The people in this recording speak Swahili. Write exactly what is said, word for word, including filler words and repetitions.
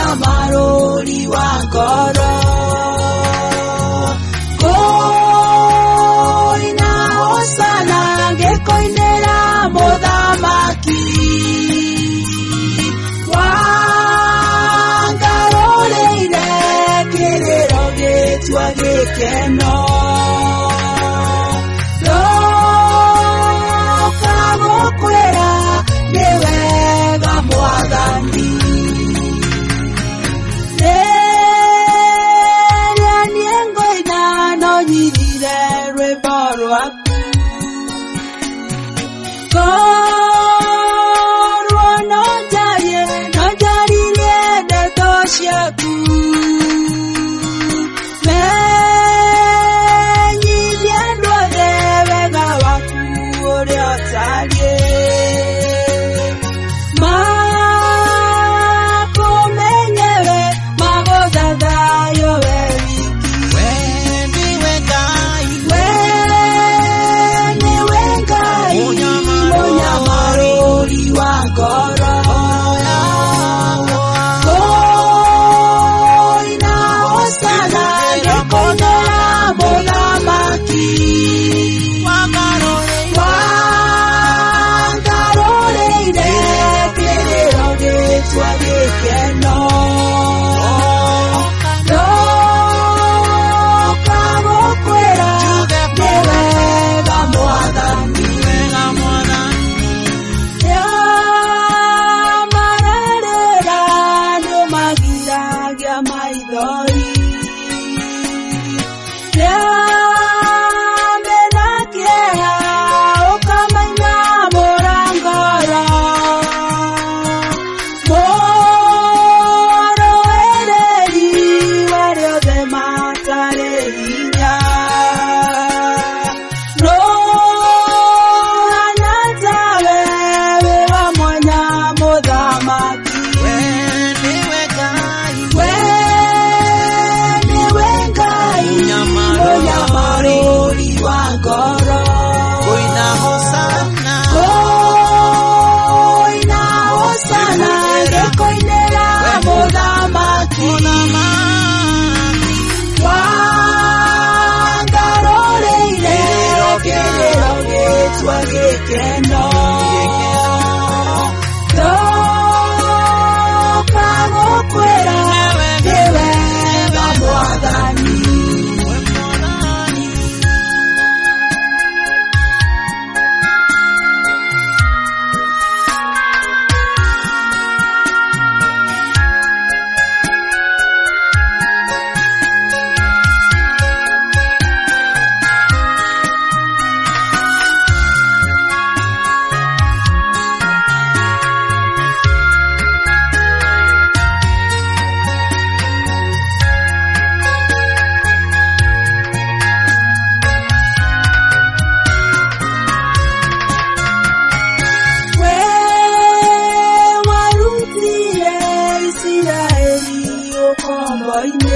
Munyamaruri wa ngoro koina hosana ngekoinera muthamaki wangaroreire kiriro gitwa gikeno kamukwera niwega mwathani neria niengoina no nyirire rwimbo rwaku korwo no njarie no njaririe ndeto ciaku menyithie andũ othe wega waku ũrĩa ũtariĩ makũmenyewe magũthathayo we wiki we niwe Ngai Munyamaruri wa ngoro koina hosana ngekoinera muthamaki wangaroreire kiriro gitwa gikeno kamukwera niwega mwathani yamarerera nĩũmagiragia maithori yamena kĩeha ũkamaina mũrangara mũroereri warĩothe matarĩ hinya no hana tawe wĩ wa mwanya mũthamaki we niwe Ngai Munyamaruri wa ngoro koina hosana ngekoinera muthamaki wangaroreire kiriro gitwa gikeno kamukwera niwega mwathani Israeli ukomboine